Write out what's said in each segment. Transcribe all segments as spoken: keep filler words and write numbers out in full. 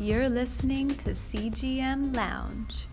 You're listening to C G M Lounge.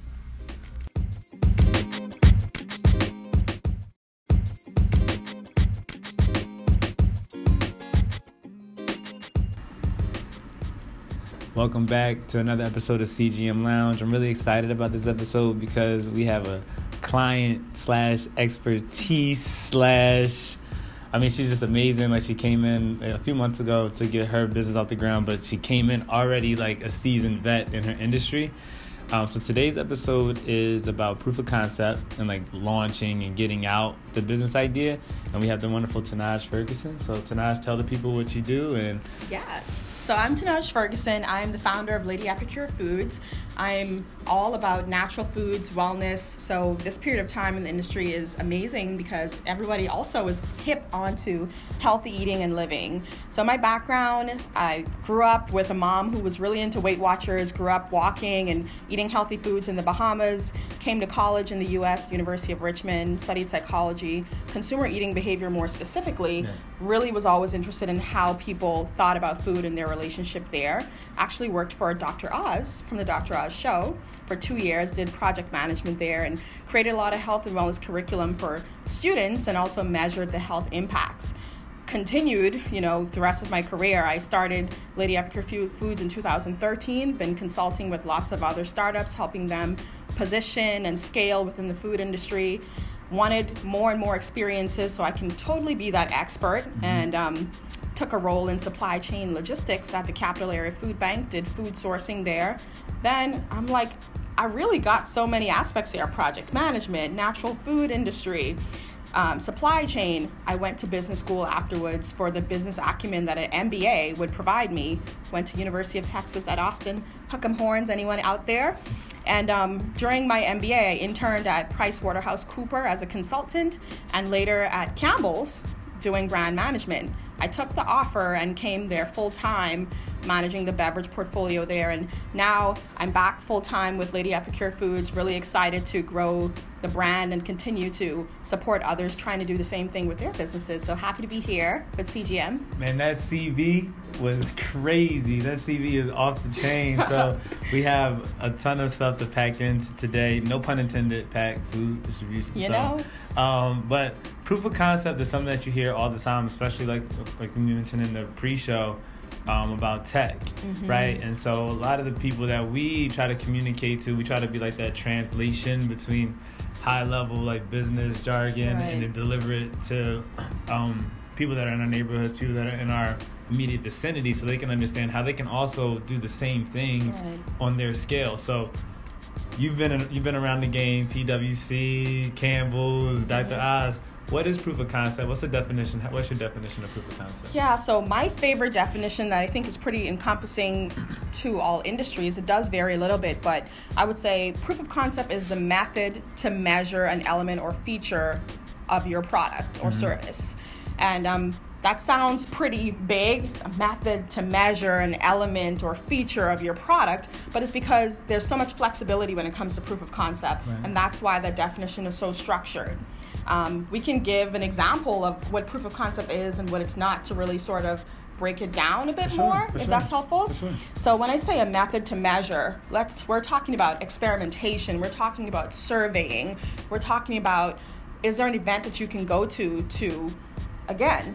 Welcome back to another episode of C G M Lounge. I'm really excited about this episode because we have a client slash expertise slash, I mean, she's just amazing. Like, she came in a few months ago to get her business off the ground, but she came in already like a seasoned vet in her industry. Um, so today's episode is about proof of concept and like launching and getting out the business idea. And we have the wonderful Tanaj Ferguson. So Tanaj, tell the people what you do. And yes. So I'm Tanaj Ferguson. I'm the founder of Lady Epicure Foods. I'm all about natural foods, wellness. So this period of time in the industry is amazing because everybody also is hip onto healthy eating and living. So my background, I grew up with a mom who was really into Weight Watchers, grew up walking and eating healthy foods in the Bahamas, came to college in the U S, University of Richmond, studied psychology, consumer eating behavior more specifically, yeah. Really was always interested in how people thought about food and their relationship there. Actually worked for Doctor Oz from the Doctor Oz show for two years, did project management there and created a lot of health and wellness curriculum for students and also measured the health impacts. Continued, you know, the rest of my career. I started Lady Epicure Foods in two thousand thirteen, been consulting with lots of other startups, helping them position and scale within the food industry. Wanted more and more experiences so I can totally be that expert, mm-hmm. and um, took a role in supply chain logistics at the Capital Area Food Bank, did food sourcing there. Then I'm like, I really got so many aspects here: project management, natural food industry, Um, supply chain. I went to business school afterwards for the business acumen that an M B A would provide me. Went to University of Texas at Austin. Hook 'em horns, anyone out there? And um, during my M B A, I interned at PricewaterhouseCoopers as a consultant and later at Campbell's doing brand management. I took the offer and came there full-time, managing the beverage portfolio there. And now I'm back full-time with Lady Epicure Foods, really excited to grow the brand and continue to support others trying to do the same thing with their businesses. So happy to be here with C G M. Man, that C V was crazy. That C V is off the chain. So we have a ton of stuff to pack into today. No pun intended, pack food distribution. You so, know? Um, but proof of concept is something that you hear all the time, especially like like you mentioned in the pre-show. Um, about tech, mm-hmm. right? And so a lot of the people that we try to communicate to, we try to be like that translation between high level like business jargon, right, and then deliver it to um, people that are in our neighborhoods, people that are in our immediate vicinity, so they can understand how they can also do the same things, right, on their scale. So you've been in, you've been around the game, P W C, Campbell's, Doctor Right. Oz. What is proof of concept? What's the definition? What's your definition of proof of concept? Yeah, so my favorite definition that I think is pretty encompassing to all industries, it does vary a little bit, but I would say proof of concept is the method to measure an element or feature of your product or mm-hmm. service. And um, that sounds pretty big, a method to measure an element or feature of your product, but it's because there's so much flexibility when it comes to proof of concept, right, and that's why the definition is so structured. Um, we can give an example of what proof of concept is and what it's not to really sort of break it down a bit for more, sure, if sure. that's helpful. Sure. So when I say a method to measure, let's we're talking about experimentation, we're talking about surveying, we're talking about, is there an event that you can go to to, again,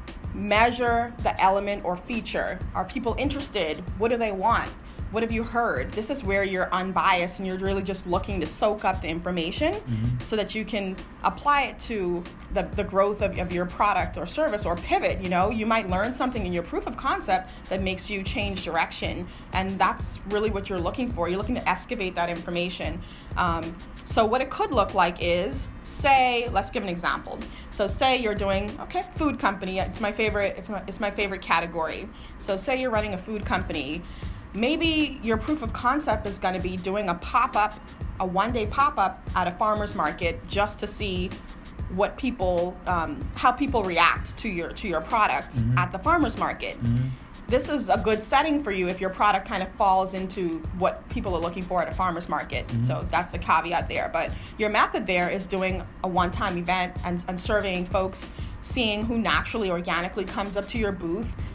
measure the element or feature? Are people interested? What do they want? What have you heard? This is where you're unbiased and you're really just looking to soak up the information, mm-hmm. so that you can apply it to the, the growth of, of your product or service or pivot. You know, you might learn something in your proof of concept that makes you change direction. And that's really what you're looking for. You're looking to excavate that information. Um, so what it could look like is, say, let's give an example. So say you're doing, okay, food company. It's my favorite, it's my, it's my favorite category. So say you're running a food company. Maybe your proof of concept is going to be doing a pop-up, a one-day pop-up at a farmer's market just to see what people, um, how people react to your to your product, mm-hmm. at the farmer's market. Mm-hmm. This is a good setting for you if your product kind of falls into what people are looking for at a farmer's market. Mm-hmm. So that's the caveat there. But your method there is doing a one-time event and, and surveying folks, seeing who naturally, organically comes up to your booth,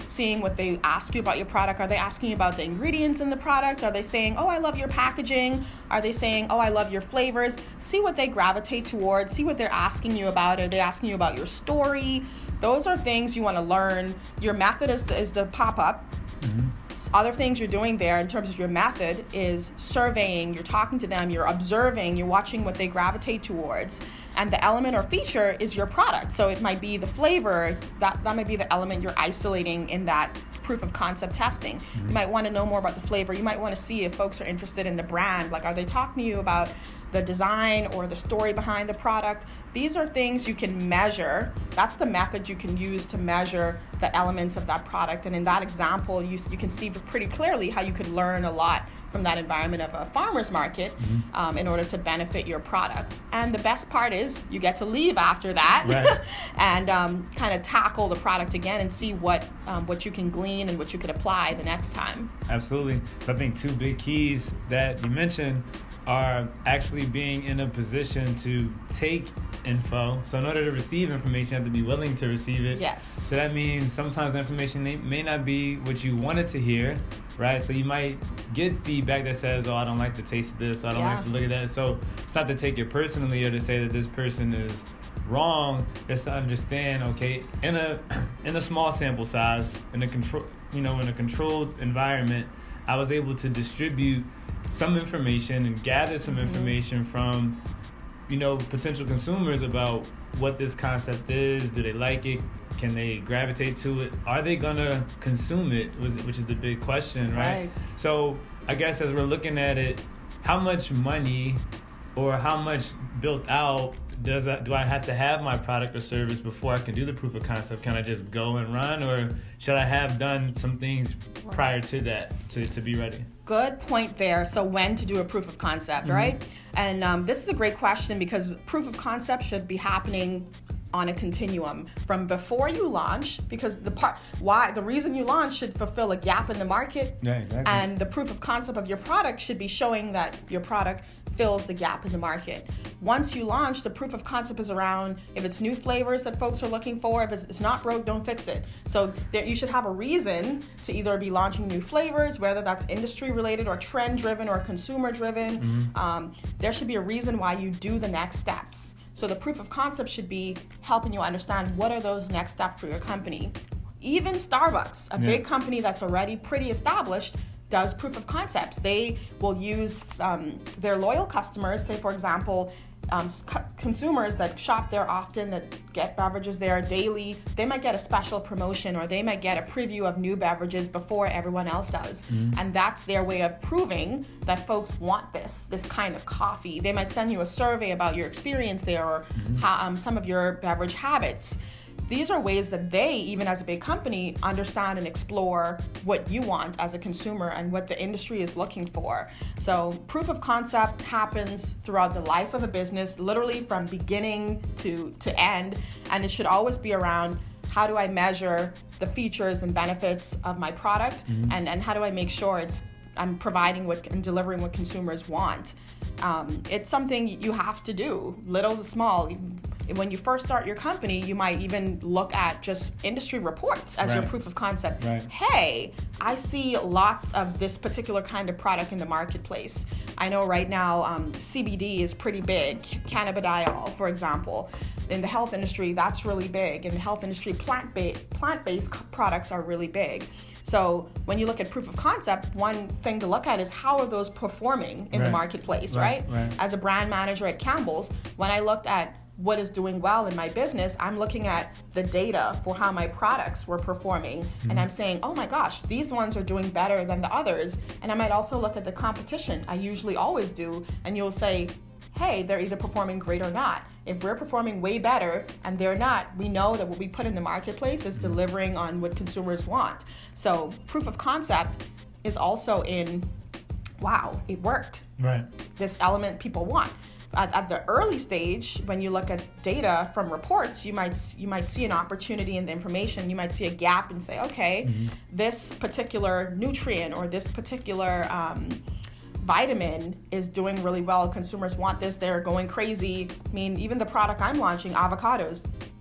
seeing what they ask you about your product. Are they asking you about the ingredients in the product? Are they saying, oh, I love your packaging? Are they saying, oh, I love your flavors? See what they gravitate towards. See what they're asking you about. Are they asking you about your story? Those are things you want to learn. Your method is the, is the pop-up. Mm-hmm. Other things you're doing there in terms of your method is surveying, you're talking to them, you're observing, you're watching what they gravitate towards. And the element or feature is your product. So it might be the flavor, that, that might be the element you're isolating in that proof of concept testing. Mm-hmm. You might want to know more about the flavor. You might want to see if folks are interested in the brand. Like, are they talking to you about the design or the story behind the product? These are things you can measure. That's the method you can use to measure the elements of that product. And in that example, you, you can see pretty clearly how you could learn a lot from that environment of a farmer's market mm-hmm. um, in order to benefit your product. And the best part is you get to leave after that right. and um, kind of tackle the product again and see what um, what you can glean and what you could apply the next time. Absolutely. So I think two big keys that you mentioned are actually being in a position to take info. So in order to receive information, you have to be willing to receive it. Yes. So that means sometimes the information may, may not be what you wanted to hear, right? So you might get feedback that says, oh, I don't like the taste of this, or I don't yeah. like the look of that. So it's not to take it personally or to say that this person is wrong. It's to understand, okay, in a in a small sample size, in a control, you know, in a controlled environment, I was able to distribute some information and gather some mm-hmm. information from, you know, potential consumers about what this concept is. Do they like it? Can they gravitate to it? Are they gonna consume it? Which is the big question, right? right? So I guess as we're looking at it, how much money or how much built out does I, do I have to have my product or service before I can do the proof of concept? Can I just go and run, or should I have done some things prior to that to, to be ready? Good point there. So when to do a proof of concept, mm-hmm. right? And um, this is a great question because proof of concept should be happening on a continuum from before you launch, because the part why the reason you launch should fulfill a gap in the market, yeah, exactly. and the proof of concept of your product should be showing that your product fills the gap in the market. Once you launch, the proof of concept is around if it's new flavors that folks are looking for. If it's, it's not broke, don't fix it. So there, you should have a reason to either be launching new flavors, whether that's industry related or trend driven or consumer driven. Mm-hmm. Um, there should be a reason why you do the next steps. So the proof of concept should be helping you understand what are those next steps for your company. Even Starbucks, a yeah. big company that's already pretty established, does proof of concepts. They will use um, their loyal customers, say for example, um, consumers that shop there often, that get beverages there daily, they might get a special promotion or they might get a preview of new beverages before everyone else does. Mm-hmm. And that's their way of proving that folks want this, this kind of coffee. They might send you a survey about your experience there or mm-hmm. ha- um, some of your beverage habits. These are ways that they, even as a big company, understand and explore what you want as a consumer and what the industry is looking for. So proof of concept happens throughout the life of a business, literally from beginning to, to end, and it should always be around how do I measure the features and benefits of my product, mm-hmm. and, and how do I make sure it's I'm providing what and delivering what consumers want. Um, it's something you have to do, little to small. When you first start your company, you might even look at just industry reports as right. your proof of concept. Right. Hey, I see lots of this particular kind of product in the marketplace. I know right now um, C B D is pretty big, cannabidiol, for example. In the health industry, that's really big. In the health industry, plant-based, plant-based products are really big. So when you look at proof of concept, one thing to look at is how are those performing in right. the marketplace, right? Right? right? As a brand manager at Campbell's, when I looked at what is doing well in my business, I'm looking at the data for how my products were performing, mm-hmm. and I'm saying, oh my gosh, these ones are doing better than the others. And I might also look at the competition. I usually always do, and you'll say, hey, they're either performing great or not. If we're performing way better and they're not, we know that what we put in the marketplace is delivering on what consumers want. So proof of concept is also in, wow, it worked. Right. This element people want. At, at the early stage, when you look at data from reports, you might you might see an opportunity in the information. You might see a gap and say, okay, mm-hmm. this particular nutrient or this particular um, vitamin is doing really well. Consumers want this. They're going crazy. I mean, even the product I'm launching, avocados,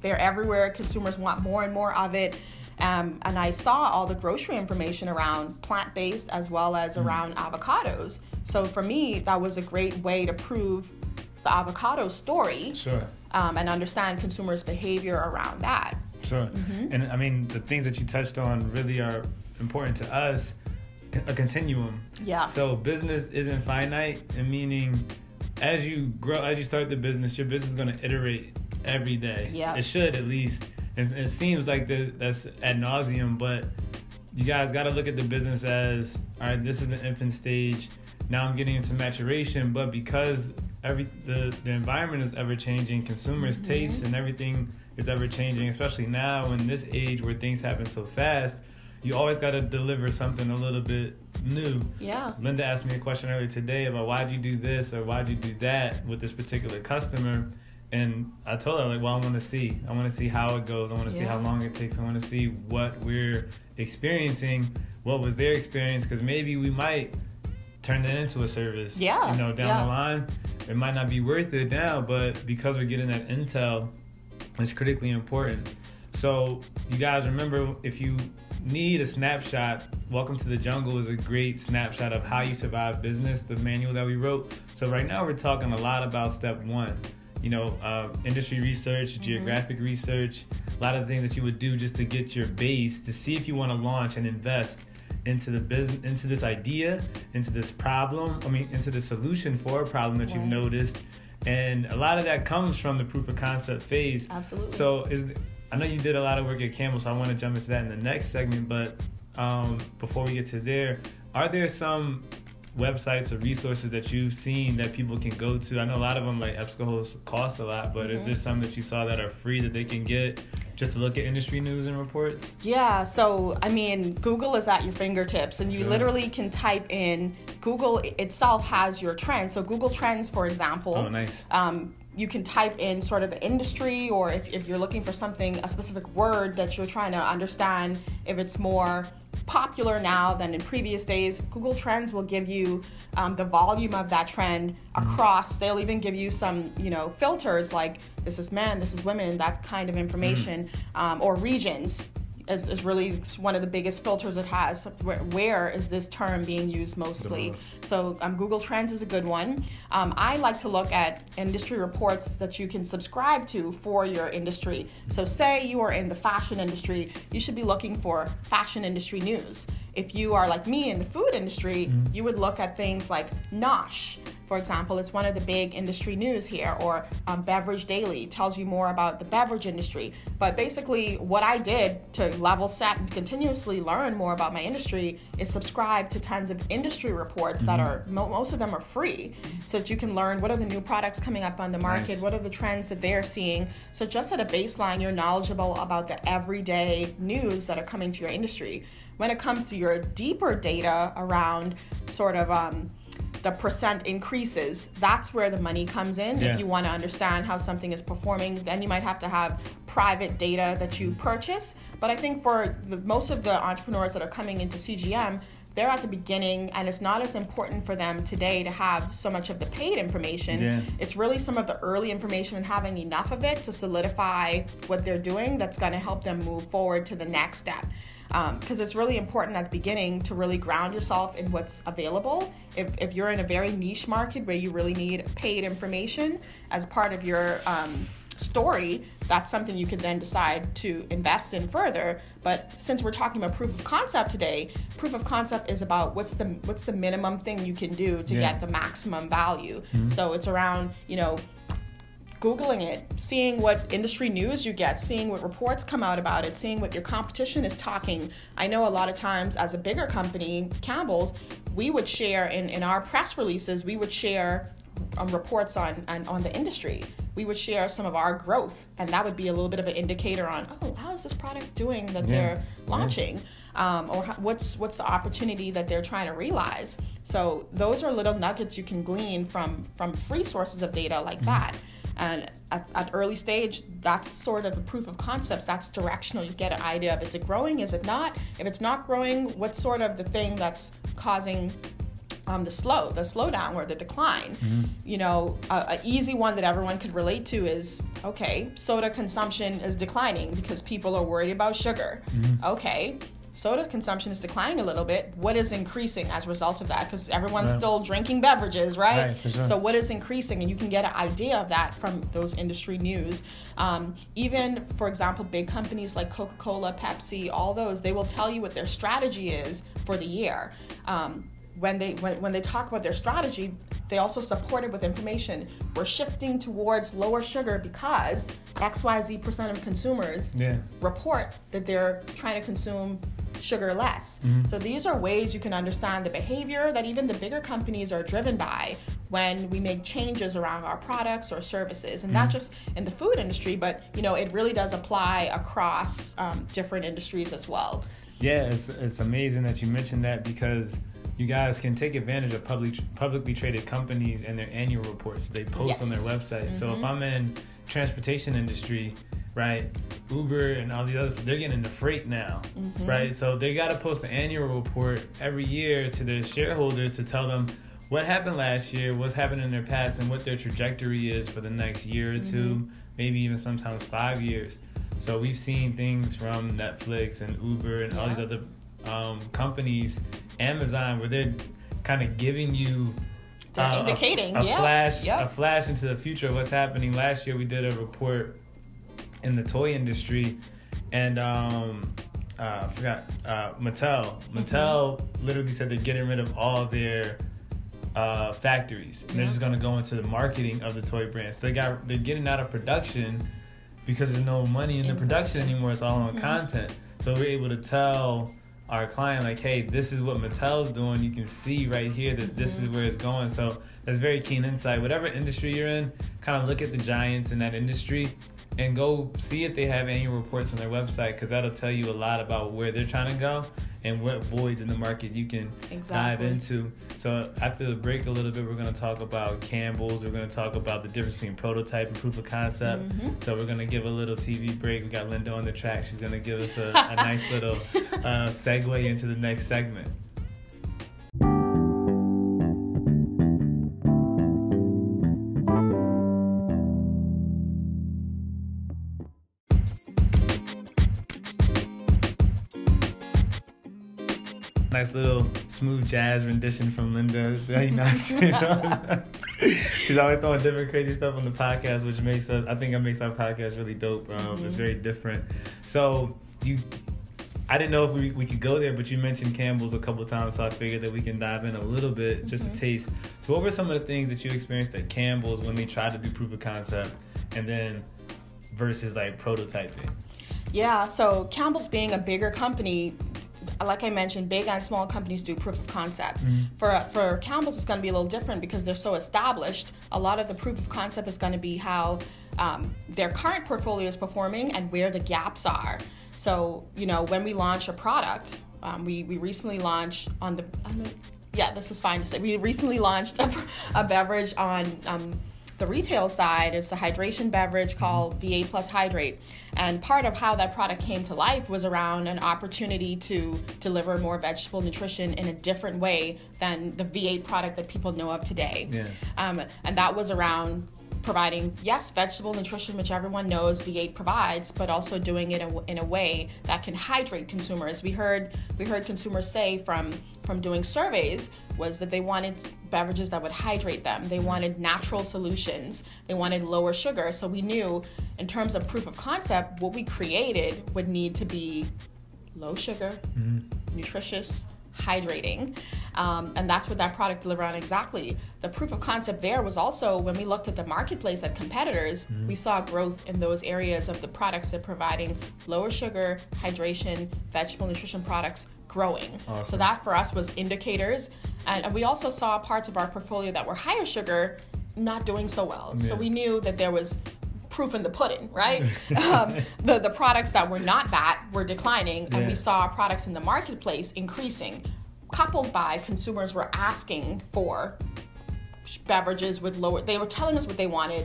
they're everywhere. Consumers want more and more of it. Um, and I saw all the grocery information around plant-based as well as around mm. avocados. So for me, that was a great way to prove the avocado story. Sure. Um, and understand consumers' behavior around that. Sure. Mm-hmm. And I mean, the things that you touched on really are important to us, a continuum. Yeah. So business isn't finite, and meaning as you grow, as you start the business, your business is going to iterate every day. Yeah. It should, at least. And it seems like the, that's ad nauseum, but you guys got to look at the business as, all right, this is the infant stage. Now I'm getting into maturation, but because every the, the environment is ever changing, consumers' mm-hmm. tastes and everything is ever changing, especially now in this age where things happen so fast, you always got to deliver something a little bit new. Yeah. Linda asked me a question earlier today about why'd you do this or why'd you do that with this particular customer. And I told her, like, well, I want to see. I want to see how it goes. I want to yeah. see how long it takes. I want to see what we're experiencing, what was their experience, because maybe we might turn that into a service. Yeah. You know, down yeah. the line. It might not be worth it now, but because we're getting that intel, it's critically important. So you guys remember, if you need a snapshot, Welcome to the Jungle is a great snapshot of how you survive business, the manual that we wrote. So right now we're talking a lot about step one. You know, uh, industry research, mm-hmm. geographic research, a lot of things that you would do just to get your base to see if you want to launch and invest into the business, into this idea, into this problem, I mean, into the solution for a problem that right. you've noticed. And a lot of that comes from the proof of concept phase. Absolutely. So is I know you did a lot of work at Campbell, so I want to jump into that in the next segment. But um, before we get to there, are there some websites or resources that you've seen that people can go to? I know a lot of them, like EBSCO, cost a lot, but mm-hmm. is there some that you saw that are free that they can get just to look at industry news and reports? Yeah, so I mean, Google is at your fingertips, and you yeah. literally can type in, Google itself has your trends. So Google Trends, for example. Oh, nice. Um, you can type in sort of the industry, or if, if you're looking for something, a specific word that you're trying to understand, if it's more popular now than in previous days, Google Trends will give you um, the volume of that trend across. They'll even give you some, you know, filters like this is men, this is women, that kind of information, um, or regions. Is, is really one of the biggest filters it has. Where, where is this term being used mostly? So um, Google Trends is a good one. Um, I like to look at industry reports that you can subscribe to for your industry. So say you are in the fashion industry, you should be looking for fashion industry news. If you are like me in the food industry, mm-hmm. you would look at things like Nosh. For example, it's one of the big industry news here, or um, Beverage Daily tells you more about the beverage industry. But basically, what I did to level set and continuously learn more about my industry is subscribe to tons of industry reports mm-hmm. that are, mo- most of them are free, so that you can learn what are the new products coming up on the market, nice. What are the trends that they're seeing. So just at a baseline, you're knowledgeable about the everyday news that are coming to your industry. When it comes to your deeper data around sort of um, the percent increases, that's where the money comes in. Yeah. If you want to understand how something is performing, then you might have to have private data that you purchase. But I think for the, most of the entrepreneurs that are coming into C G M, they're at the beginning, and it's not as important for them today to have so much of the paid information. Yeah. It's really some of the early information and having enough of it to solidify what they're doing that's going to help them move forward to the next step. Because um, it's really important at the beginning to really ground yourself in what's available. If, if you're in a very niche market where you really need paid information as part of your um, story, that's something you could then decide to invest in further. But since we're talking about proof of concept today, proof of concept is about what's the what's the minimum thing you can do to yeah. get the maximum value. Mm-hmm. So it's around, you know, Googling it, seeing what industry news you get, seeing what reports come out about it, seeing what your competition is talking. I know a lot of times as a bigger company, Campbell's, we would share in, in our press releases, we would share um, reports on, on, on the industry. We would share some of our growth, and that would be a little bit of an indicator on, oh, how is this product doing that yeah. they're launching? Yeah. Um, or how, what's what's the opportunity that they're trying to realize? So those are little nuggets you can glean from, from free sources of data like mm-hmm. that. And at, at early stage, that's sort of a proof of concepts. That's directional. You get an idea of, is it growing? Is it not? If it's not growing, what's sort of the thing that's causing um, the slow, the slowdown or the decline. Mm-hmm. You know, a, a easy one that everyone could relate to is, okay, soda consumption is declining because people are worried about sugar. Mm-hmm. Okay, soda consumption is declining a little bit. What is increasing as a result of that? Because everyone's Right. still drinking beverages, right? Right, for sure. So what is increasing? And you can get an idea of that from those industry news. Um, even, for example, big companies like Coca-Cola, Pepsi, all those, they will tell you what their strategy is for the year. Um, when they when, when they talk about their strategy, they also support it with information. We're shifting towards lower sugar because X Y Z percent of consumers Yeah. report that they're trying to consume sugar less. Mm-hmm. So these are ways you can understand the behavior that even the bigger companies are driven by when we make changes around our products or services, and Mm-hmm. not just in the food industry, but you know it really does apply across um, different industries as well. Yeah, it's it's amazing that you mentioned that because you guys can take advantage of public publicly traded companies and their annual reports they post Yes. on their website. Mm-hmm. So if I'm in transportation industry, right, Uber and all the other, they're getting into freight now, Mm-hmm. right? So they got to post an annual report every year to their shareholders to tell them what happened last year, what's happened in their past, and what their trajectory is for the next year or two, Mm-hmm. maybe even sometimes five years. So we've seen things from Netflix and Uber and all Yeah. these other um, companies, Amazon, where they're kind of giving you They're uh, a- indicating, a, yeah, flash, yep. a flash into the future of what's happening. Last year, we did a report in the toy industry, and um, uh, I forgot uh, Mattel. Mattel literally said they're getting rid of all their uh, factories, and they're Yeah. just going to go into the marketing of the toy brand. So they got they're getting out of production because there's no money in the In production production. anymore. It's all on Mhm. content. So we're able to tell our client, like, hey, this is what Mattel's doing. You can see right here that this is where it's going. So that's very keen insight. Whatever industry you're in, kind of look at the giants in that industry and go see if they have annual reports on their website, because that'll tell you a lot about where they're trying to go and what voids in the market you can dive Exactly. into. So after the break a little bit, we're going to talk about Campbell's. We're going to talk about the difference between prototype and proof of concept. Mhm. So we're going to give a little T V break. We got Linda on the track. She's going to give us a, a nice little uh, segue into the next segment. Nice little smooth jazz rendition from Linda. It's very nice. You know? She's always throwing different crazy stuff on the podcast, which makes us, I think it makes our podcast really dope. Um, Mm-hmm. It's very different. So you, I didn't know if we, we could go there, but you mentioned Campbell's a couple of times, so I figured that we can dive in a little bit, just Mm-hmm. a taste. So what were some of the things that you experienced at Campbell's when they tried to do proof of concept, and then versus like prototyping? Yeah, so Campbell's being a bigger company, like I mentioned, big and small companies do proof of concept. Mm-hmm. For for Campbell's, it's going to be a little different because they're so established. A lot of the proof of concept is going to be how um, their current portfolio is performing and where the gaps are. So, you know, when we launch a product, um, we, we recently launched on the, on the, yeah, this is fine to say. We recently launched a, a beverage on um, the retail side. It's a hydration beverage called V eight Plus Hydrate. And part of how that product came to life was around an opportunity to deliver more vegetable nutrition in a different way than the V eight product that people know of today. Yeah. Um, and that was around providing, yes, vegetable nutrition, which everyone knows V eight provides, but also doing it in, in a way that can hydrate consumers. We heard we heard consumers say from from doing surveys was that they wanted beverages that would hydrate them. They wanted natural solutions. They wanted lower sugar. So we knew in terms of proof of concept, what we created would need to be low sugar, Mm-hmm. nutritious, hydrating. Um, and that's what that product delivered on exactly. The proof of concept there was also when we looked at the marketplace at competitors, Mm-hmm. we saw growth in those areas of the products that providing lower sugar, hydration, vegetable nutrition products growing. Awesome. So that for us was indicators. And, and we also saw parts of our portfolio that were higher sugar not doing so well. So Yeah. we knew that there was proof in the pudding, right? um, the, the products that were not that were declining, and Yeah. we saw our products in the marketplace increasing, coupled by consumers were asking for beverages with lower, they were telling us what they wanted,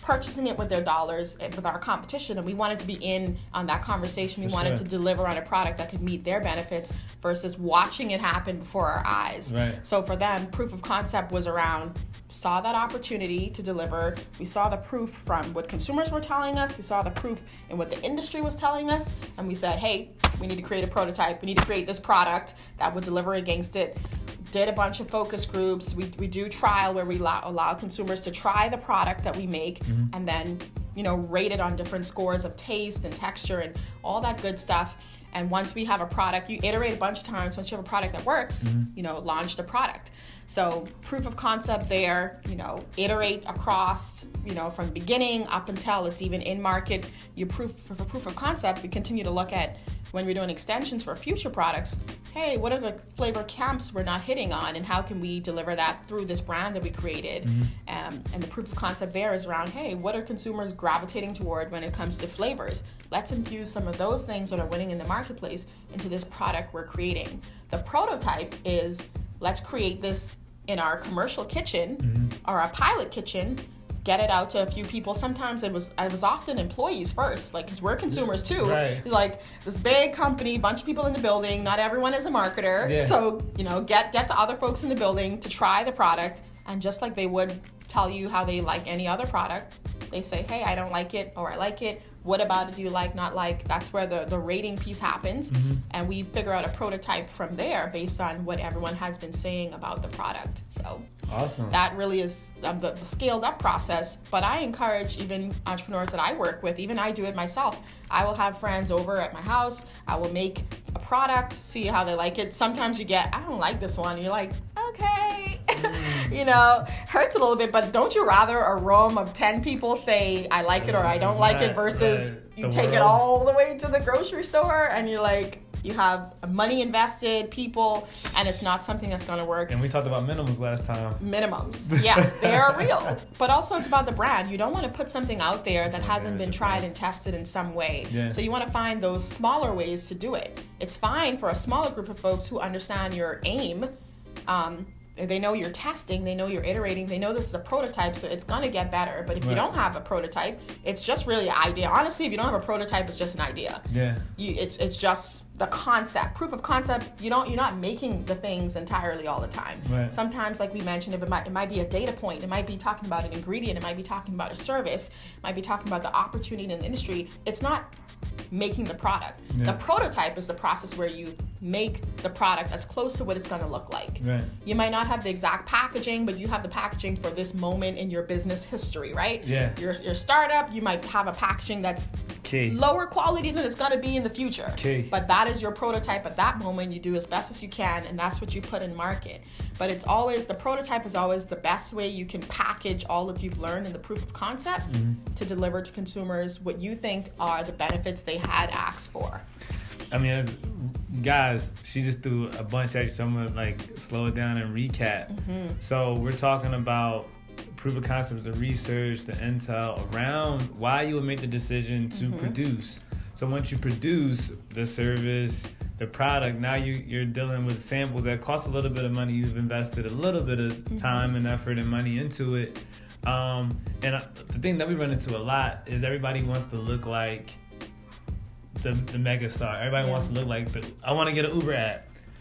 purchasing it with their dollars with our competition, and we wanted to be in on that conversation. We For wanted sure. to deliver on a product that could meet their benefits versus watching it happen before our eyes. Right. So for them, proof of concept was around, saw that opportunity to deliver. We saw the proof from what consumers were telling us. We saw the proof in what the industry was telling us. And we said, hey, we need to create a prototype. We need to create this product that would deliver against it. Did a bunch of focus groups. We, we do trial where we allow, allow consumers to try the product that we make mm-hmm. and then, you know, rate it on different scores of taste and texture and all that good stuff. And once we have a product, you iterate a bunch of times. Once you have a product that works, mm-hmm. you know, launch the product. So proof of concept there, you know, iterate across, you know, from beginning up until it's even in market. You proof for proof of concept, we continue to look at when we're doing extensions for future products. Hey, what are the flavor camps we're not hitting on, and how can we deliver that through this brand that we created? Mm-hmm. Um, and the proof of concept there is around, hey, what are consumers gravitating toward when it comes to flavors? Let's infuse some of those things that are winning in the marketplace into this product we're creating. The prototype is, let's create this in our commercial kitchen mm-hmm. or a pilot kitchen, get it out to a few people. Sometimes it was I was often employees first, like, because we're consumers too. Right. Like this big company, bunch of people in the building, not everyone is a marketer. Yeah. So, you know, get get the other folks in the building to try the product, and just like they would tell you how they like any other product, they say, hey, I don't like it, or I like it. What about it do you like, not like? That's where the, the rating piece happens. Mm-hmm. And we figure out a prototype from there based on what everyone has been saying about the product. So awesome. That really is um, the, the scaled up process. But I encourage even entrepreneurs that I work with, even I do it myself. I will have friends over at my house. I will make a product, see how they like it. Sometimes you get, I don't like this one. And you're like, okay. Mm. You know, hurts a little bit, but don't you rather a room of ten people say I like it or I don't like right, it versus right. you the take world. it all the way to the grocery store and you're like, you have money invested, people, and it's not something that's going to work. And we talked about minimums last time. Minimums. Yeah, they are real. But also it's about the brand. You don't want to put something out there that hasn't been tried and tested in some way. Yeah. So you want to find those smaller ways to do it. It's fine for a smaller group of folks who understand your aim. Um, They know you're testing, they know you're iterating, they know this is a prototype, so it's gonna get better. But if right. you don't have a prototype, it's just really an idea. Honestly, if you don't have a prototype, it's just an idea. Yeah. You, it's it's just the concept, proof of concept. You don't, you're not making the things entirely all the time. Right. Sometimes, like we mentioned, if it might, it might be a data point, it might be talking about an ingredient, it might be talking about a service, it might be talking about the opportunity in the industry. It's not making the product. Yeah. The prototype is the process where you make the product as close to what it's going to look like. Right. You might not have the exact packaging, but you have the packaging for this moment in your business history, right? Yeah. Your your startup, you might have a packaging that's Key. lower quality than it's going to be in the future. Key. But that is your prototype at that moment. You do as best as you can, and that's what you put in market. But it's always, the prototype is always the best way you can package all that you've learned in the proof of concept mm-hmm. to deliver to consumers what you think are the benefits they had asked for. I mean, as, guys, she just threw a bunch at you, so I'm going to like slow it down and recap. Mm-hmm. So we're talking about proof of concept, the research, the intel around why you would make the decision to mm-hmm. produce. So once you produce the service, the product, now you, you're dealing with samples that cost a little bit of money. You've invested a little bit of mm-hmm. time and effort and money into it. Um, and uh, the thing that we run into a lot is everybody wants to look like the the mega star. Everybody yeah. wants to look like the, I want to get an Uber app.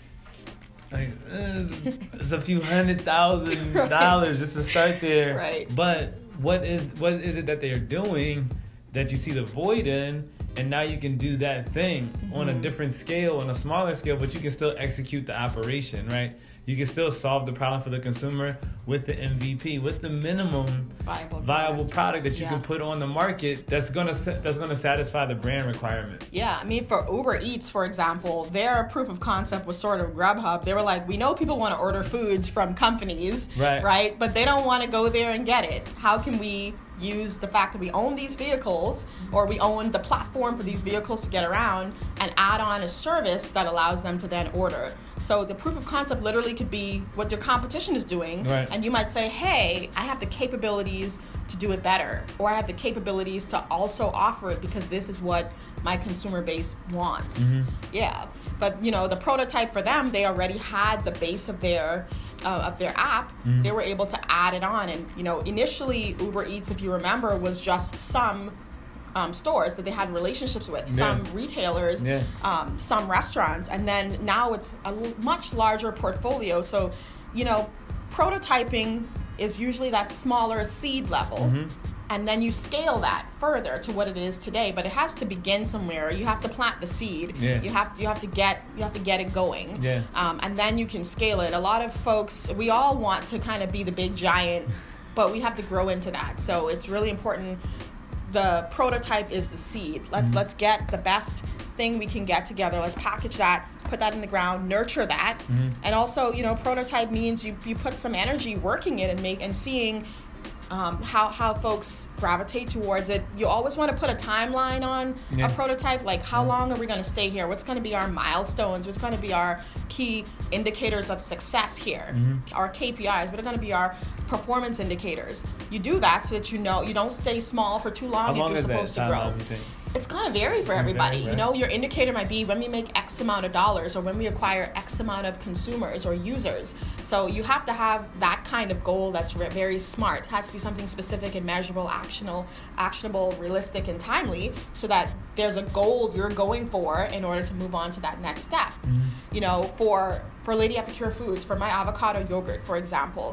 Like, it's, it's a few hundred thousand right. dollars just to start there. Right. But what is what is it that they're doing that you see the void in? And now you can do that thing mm-hmm. on a different scale, on a smaller scale, but you can still execute the operation, right? You can still solve the problem for the consumer with the M V P, with the minimum viable, viable product, product that you yeah. can put on the market that's gonna that's gonna satisfy the brand requirement. Yeah, I mean, for Uber Eats, for example, their proof of concept was sort of Grubhub. They were like, we know people want to order foods from companies, right? right? But they don't want to go there and get it. How can we use the fact that we own these vehicles, or we own the platform for these vehicles to get around, and add on a service that allows them to then order? So the proof of concept literally could be what your competition is doing, right. and you might say, hey, I have the capabilities to do it better, or I have the capabilities to also offer it because this is what my consumer base wants. Mm-hmm. Yeah, but you know, the prototype for them, they already had the base of their uh, of their app. Mm-hmm. They were able to add it on, and you know, initially Uber Eats, if you remember, was just some um, stores that they had relationships with, yeah. some retailers, yeah. um, some restaurants, and then now it's a l- much larger portfolio. So, you know, prototyping is usually that smaller seed level. Mm-hmm. And then you scale that further to what it is today, but it has to begin somewhere. You have to plant the seed. Yeah. You have to, you have to get you have to get it going. Yeah. Um, and then you can scale it. A lot of folks, we all want to kind of be the big giant, but we have to grow into that. So it's really important. The prototype is the seed. Let's mm-hmm. let's get the best thing we can get together. Let's package that, put that in the ground, nurture that, mm-hmm. and also, you know, prototype means you you put some energy working it and make and seeing. Um, how how folks gravitate towards it. You always want to put a timeline on yeah. a prototype, like how yeah. long are we going to stay here? What's going to be our milestones? What's going to be our key indicators of success here? Mm-hmm. Our K P Is, what are going to be our performance indicators? You do that so that you know you don't stay small for too long, how if long you're supposed to grow. It's going to vary for everybody. Vary, right? You know, your indicator might be when we make X amount of dollars or when we acquire X amount of consumers or users. So you have to have that kind of goal that's very smart. It has to be something specific and measurable, actionable, actionable, realistic, and timely, so that there's a goal you're going for in order to move on to that next step. Mm-hmm. You know, for for Lady Epicure Foods, for my avocado yogurt, for example,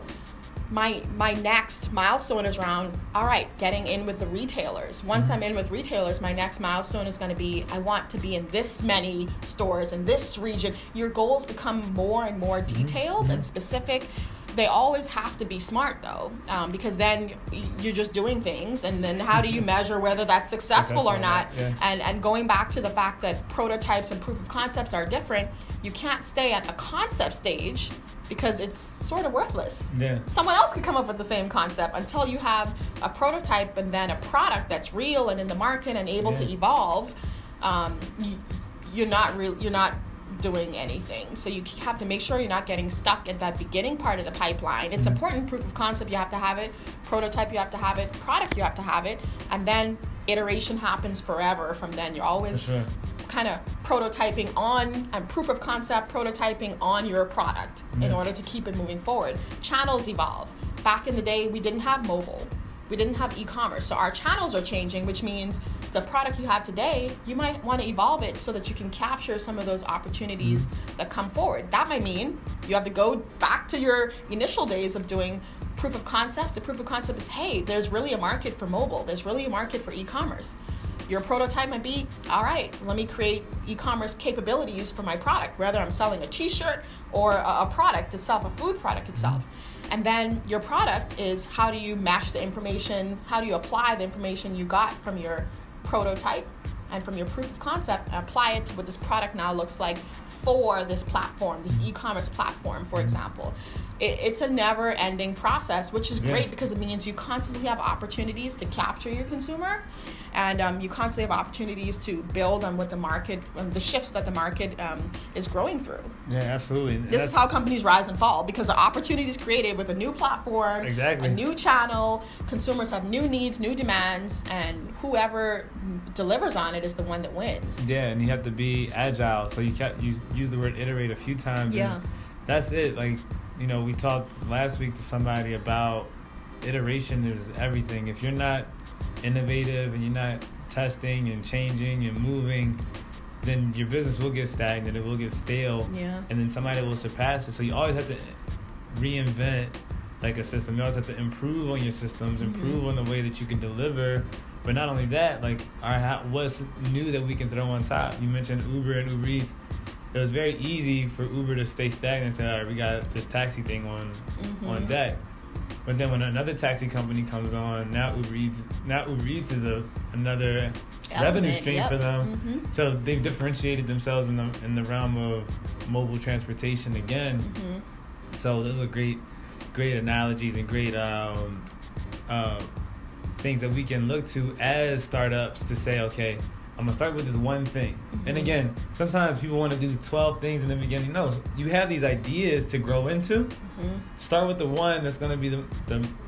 My my next milestone is around, all right, getting in with the retailers. Once I'm in with retailers, my next milestone is going to be, I want to be in this many stores in this region. Your goals become more and more detailed mm-hmm. and specific. They always have to be smart, though, um, because then you're just doing things, and then how do you measure whether that's successful or not? Yeah. And and going back to the fact that prototypes and proof of concepts are different, you can't stay at the concept stage because it's sort of worthless. Yeah. Someone else could come up with the same concept until you have a prototype and then a product that's real and in the market and able yeah. to evolve. Um, you, you're not real. You're not. doing anything. So you have to make sure you're not getting stuck at that beginning part of the pipeline. It's mm-hmm. important. Proof of concept, you have to have it. Prototype, you have to have it. Product, you have to have it. And then iteration happens forever from then. You're always sure. kind of prototyping on and proof of concept, prototyping on your product yeah. in order to keep it moving forward. Channels evolve. Back in the day, we didn't have mobile. We didn't have e-commerce. So our channels are changing, which means the product you have today, you might want to evolve it so that you can capture some of those opportunities mm-hmm. that come forward. That might mean you have to go back to your initial days of doing proof of concepts. The proof of concept is, hey, there's really a market for mobile. There's really a market for e-commerce. Your prototype might be, all right, let me create e-commerce capabilities for my product, whether I'm selling a t-shirt or a, a product itself, a food product itself. And then your product is, how do you match the information, how do you apply the information you got from your prototype and from your proof of concept and apply it to what this product now looks like for this platform, this e-commerce platform, for example. It, it's a never-ending process, which is great yeah. because it means you constantly have opportunities to capture your consumer, and um, you constantly have opportunities to build on what the market, um, the shifts that the market um, is growing through. Yeah, absolutely. This That's, is how companies rise and fall, because the opportunity is created with a new platform, exactly. a new channel. Consumers have new needs, new demands, and whoever delivers on it is the one that wins. Yeah, and you have to be agile. So you can't use use the word iterate a few times. Yeah, and that's it. Like, you know, we talked last week to somebody about iteration is everything. If you're not innovative and you're not testing and changing and moving, then your business will get stagnant. It will get stale. Yeah. And then somebody will surpass it. So you always have to reinvent like a system. You always have to improve on your systems, improve mm-hmm. on the way that you can deliver. But not only that, like, our how, what's new that we can throw on top? You mentioned Uber and Uber Eats. It was very easy for Uber to stay stagnant and say, all right, we got this taxi thing on mm-hmm. on deck. But then when another taxi company comes on, now Uber Eats, now Uber Eats is a another Element, revenue stream yep. for them. Mm-hmm. So they've differentiated themselves in the in the realm of mobile transportation again. Mm-hmm. So those are great, great analogies and great um, uh, things that we can look to as startups to say, okay, I'm going to start with this one thing. Mm-hmm. And again, sometimes people want to do twelve things in the beginning. No, you have these ideas to grow into. Mm-hmm. Start with the one that's going to be the, the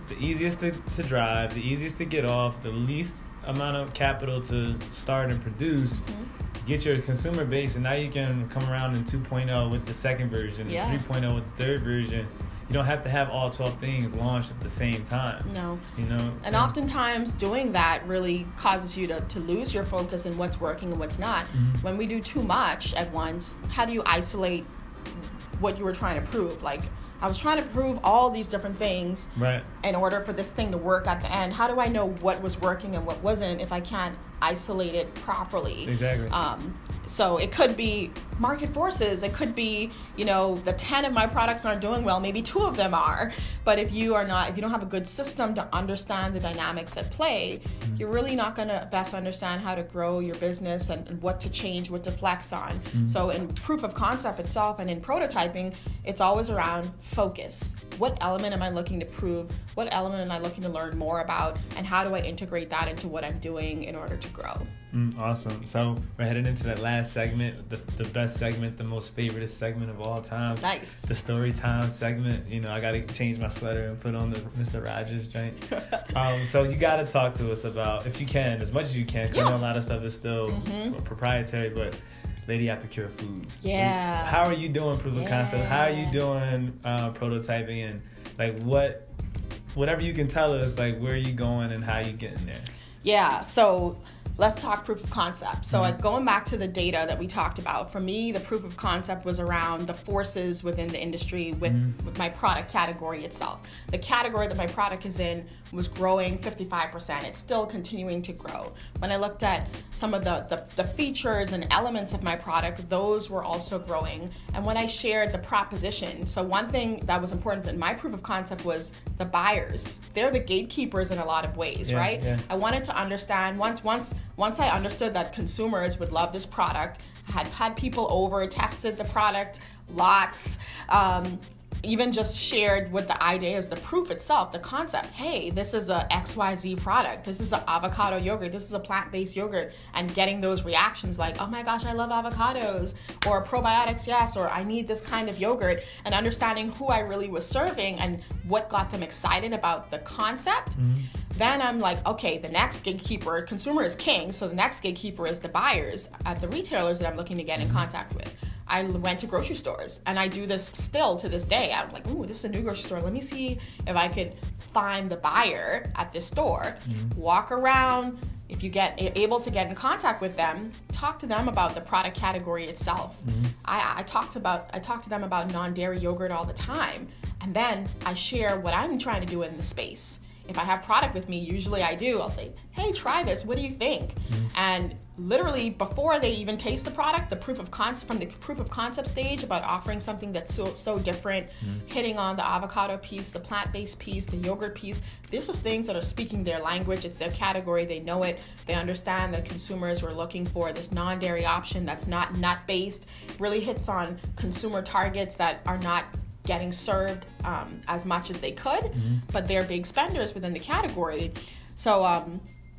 the easiest to, to drive, the easiest to get off, the least amount of capital to start and produce. Mm-hmm. Get your consumer base, and now you can come around in two point oh with the second version, yeah. and three point oh with the third version. You don't have to have all twelve things launched at the same time. No. You know? And, and oftentimes doing that really causes you to, to lose your focus in what's working and what's not. Mm-hmm. When we do too much at once, how do you isolate what you were trying to prove? Like, I was trying to prove all these different things right. in order for this thing to work at the end. How do I know what was working and what wasn't if I can't isolate it properly? Exactly. Um, so it could be market forces. It could be, you know, the ten of my products aren't doing well. Maybe two of them are. But if you are not, if you don't have a good system to understand the dynamics at play, mm-hmm. you're really not going to best understand how to grow your business and, and what to change, what to flex on. Mm-hmm. So in proof of concept itself and in prototyping, it's always around focus. What element am I looking to prove? What element am I looking to learn more about? And how do I integrate that into what I'm doing in order to grow? Mm, awesome. So we're heading into that last segment, the, the best segment, the most favorite segment of all time. Nice. The story time segment. You know, I got to change my sweater and put on the Mister Rogers joint. um, so you got to talk to us about, if you can, as much as you can, because yeah. I know a lot of stuff is still mm-hmm. proprietary, but Lady Epicure Foods. Yeah. How are you doing proof of yeah. concept? How are you doing uh, prototyping? And like what, whatever you can tell us, like where are you going and how are you getting there? Yeah. So let's talk proof of concept. So mm-hmm. like going back to the data that we talked about, for me, the proof of concept was around the forces within the industry with, mm-hmm. with my product category itself. The category that my product is in was growing fifty-five percent. It's still continuing to grow. When I looked at some of the, the, the features and elements of my product, those were also growing. And when I shared the proposition, so one thing that was important in my proof of concept was the buyers. They're the gatekeepers in a lot of ways, yeah, right? Yeah. I wanted to understand, once once once I understood that consumers would love this product, I had had people over, tested the product, lots, um, even just shared what the idea is, the proof itself, the concept. Hey, this is a X Y Z product. This is an avocado yogurt. This is a plant-based yogurt. And getting those reactions like, oh my gosh, I love avocados, or probiotics, yes, or I need this kind of yogurt, and understanding who I really was serving and what got them excited about the concept. Mm-hmm. Then I'm like, okay, the next gatekeeper, consumer is king, so the next gatekeeper is the buyers at the retailers that I'm looking to get in contact with. I went to grocery stores, and I do this still to this day. I'm like, ooh, this is a new grocery store. Let me see if I could find the buyer at this store. Mm-hmm. Walk around. If you get able to get in contact with them, talk to them about the product category itself. Mm-hmm. I, I talked about I talk to them about non-dairy yogurt all the time, and then I share what I'm trying to do in the space. If I have product with me, usually I do, I'll say, hey, try this. What do you think? Mm-hmm. And literally before they even taste the product, the proof of concept, from the proof of concept stage about offering something that's so so different, mm-hmm. hitting on the avocado piece, the plant-based piece, the yogurt piece. These are things that are speaking their language. It's their category. They know it. They understand that consumers were looking for this non-dairy option that's not nut-based, really hits on consumer targets that are not getting served um, as much as they could, mm-hmm. but they're big spenders within the category. So um,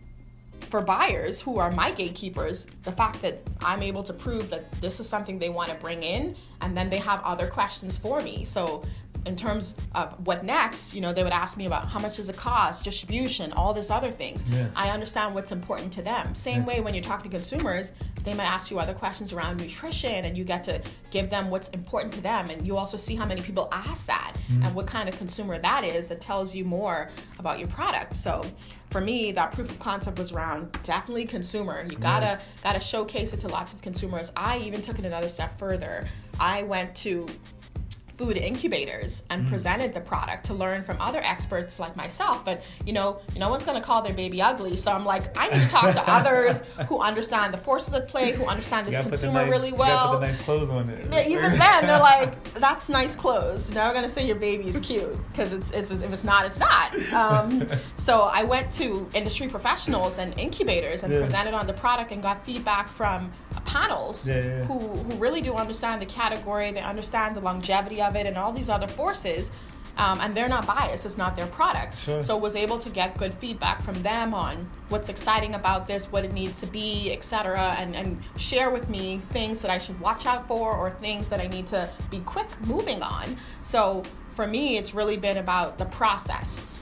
for buyers who are my gatekeepers, the fact that I'm able to prove that this is something they want to bring in, and then they have other questions for me. So in terms of what next, you know, they would ask me about how much does it cost, distribution, all these other things. Yeah. I understand what's important to them. Same yeah. way when you're talking to consumers, they might ask you other questions around nutrition, and you get to give them what's important to them. And you also see how many people ask that mm-hmm. and what kind of consumer that is. That tells you more about your product. So for me, that proof of concept was around definitely consumer. You gotta yeah. gotta showcase it to lots of consumers. I even took it another step further. I went to food incubators and mm. presented the product to learn from other experts like myself. But you know, no one's going to call their baby ugly. So I'm like, I need to talk to others who understand the forces at play, who understand this consumer nice, really well. You gotta put the nice clothes on it. Yeah, even then, they're like, that's nice clothes. Now I'm going to say your baby is cute, because it's, it's if it's not, it's not. Um, so I went to industry professionals and incubators and yeah. presented on the product and got feedback from panels yeah, yeah, yeah. who who really do understand the category. They understand the longevity of it and all these other forces, um, and they're not biased. It's not their product. Sure. So was able to get good feedback from them on what's exciting about this, what it needs to be, et cetera, and, and share with me things that I should watch out for or things that I need to be quick moving on. So for me, it's really been about the process.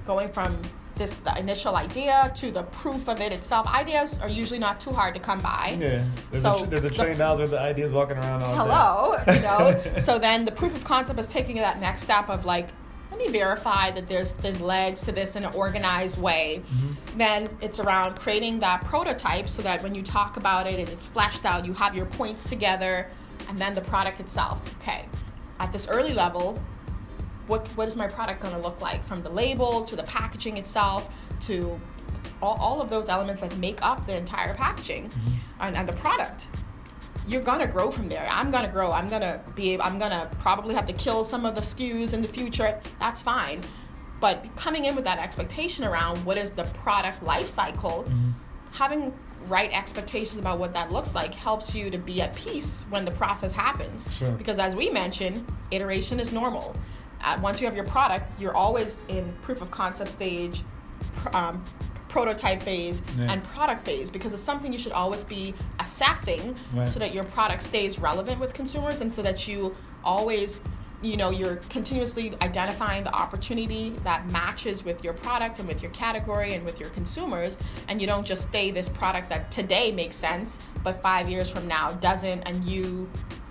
going from this the initial idea to the proof of it itself. Ideas are usually not too hard to come by. Yeah, there's, so a, there's a trillion the, dollars worth of ideas walking around all hello, day. you know. So then the proof of concept is taking that next step of like, let me verify that there's there's legs to this in an organized way. Mm-hmm. Then it's around creating that prototype so that when you talk about it and it's fleshed out, you have your points together, and then the product itself. Okay, at this early level, what what is my product going to look like, from the label to the packaging itself to all, all of those elements that make up the entire packaging. Mm-hmm. and, and the product. You're gonna grow from there. I'm gonna grow. I'm gonna be. I'm gonna probably have to kill some of the S K Us in the future. That's fine. But coming in with that expectation around what is the product life cycle, mm-hmm. having right expectations about what that looks like helps you to be at peace when the process happens. Sure. Because as we mentioned, iteration is normal. Uh, once you have your product, you're always in proof of concept stage, um, prototype phase, yeah. and product phase, because it's something you should always be assessing, right. so that your product stays relevant with consumers, and so that you always, you know, you're continuously identifying the opportunity that matches with your product and with your category and with your consumers, and you don't just stay this product that today makes sense, but five years from now doesn't, and you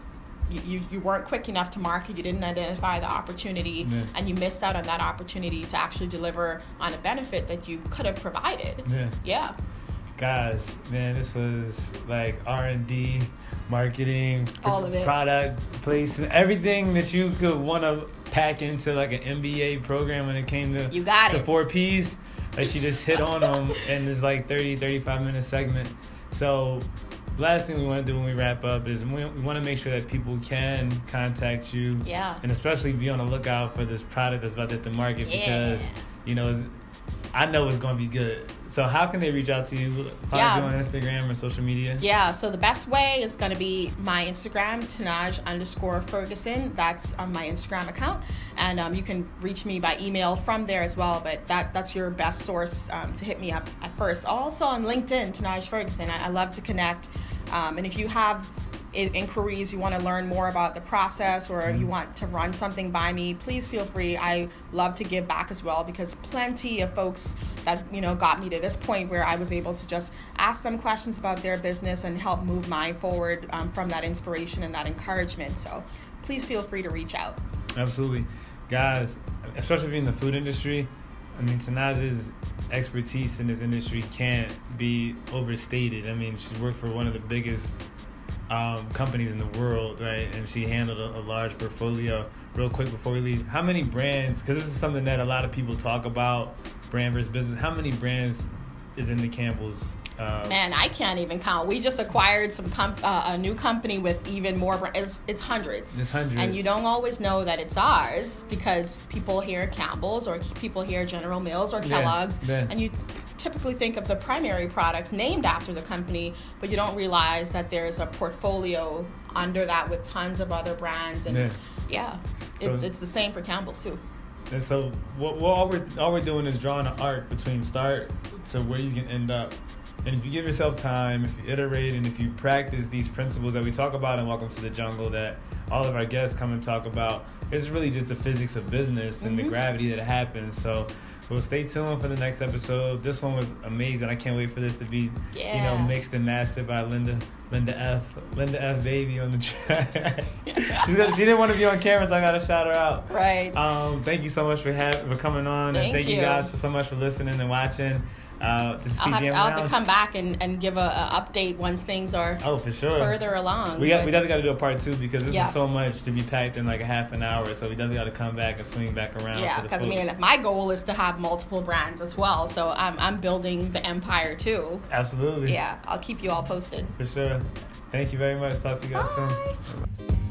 You, you weren't quick enough to market, you didn't identify the opportunity, yeah. and you missed out on that opportunity to actually deliver on a benefit that you could have provided. Yeah. Yeah. Guys, man, this was like R and D, marketing, all of it, product placement, everything that you could want to pack into like an M B A program when it came to, you got to it. four P's. Like she just hit on them in this like thirty, thirty-five minute segment. So the last thing we want to do when we wrap up is we, we want to make sure that people can contact you. Yeah. And especially be on the lookout for this product that's about to hit the market, yeah. because, you know, it's, I know it's going to be good. So how can they reach out to you? Find yeah. you on Instagram or social media? Yeah, so the best way is going to be my Instagram, Tanaj underscore Ferguson. That's on my Instagram account. And um, you can reach me by email from there as well. But that that's your best source um, to hit me up at first. Also on LinkedIn, Tanaj Ferguson. I, I love to connect. Um, and if you have inquiries, you want to learn more about the process, or mm-hmm. you want to run something by me, please feel free. I love to give back as well, because plenty of folks that, you know, got me to this point where I was able to just ask them questions about their business and help move mine forward um, from that inspiration and that encouragement. So please feel free to reach out. Absolutely. Guys, especially if you're in the food industry, I mean, Tanaj's expertise in this industry can't be overstated. I mean, she's worked for one of the biggest Um, companies in the world, right? And she handled a, a large portfolio. Real quick before we leave, how many brands, because this is something that a lot of people talk about, brand versus business, how many brands is in the Campbell's? Uh, Man, I can't even count. We just acquired some com- uh, a new company with even more brands. It's, it's hundreds. It's hundreds. And you don't always know that it's ours, because people hear Campbell's or people hear General Mills or Kellogg's, yeah, yeah. and you typically think of the primary products named after the company, but you don't realize that there's a portfolio under that with tons of other brands. And yeah, yeah it's so, it's the same for Campbell's too. And so what, what all we're all we're doing is drawing an arc between start to where you can end up. And if you give yourself time, if you iterate, and if you practice these principles that we talk about in Welcome to the Jungle, that all of our guests come and talk about, it's really just the physics of business and mm-hmm. the gravity that happens. So well, stay tuned for the next episode. This one was amazing. I can't wait for this to be, yeah. you know, mixed and mastered by Linda, Linda F, Linda F. Baby on the track. She's gonna, she didn't want to be on camera, so I gotta shout her out. Right. Um, thank you so much for have, for coming on, thank and thank you. you guys for so much for listening and watching. Uh, this is I'll, C G M have, I'll Lounge. have to come back and, and give a, a update once things are oh, for sure. further along. We got we definitely got to do a part two, because this yeah. is so much to be packed in like a half an hour. So we definitely got to come back and swing back around. Yeah, because I mean, my goal is to have multiple brands as well. So I'm I'm building the empire too. Absolutely. Yeah, I'll keep you all posted. For sure. Thank you very much. Talk to you guys Bye. soon.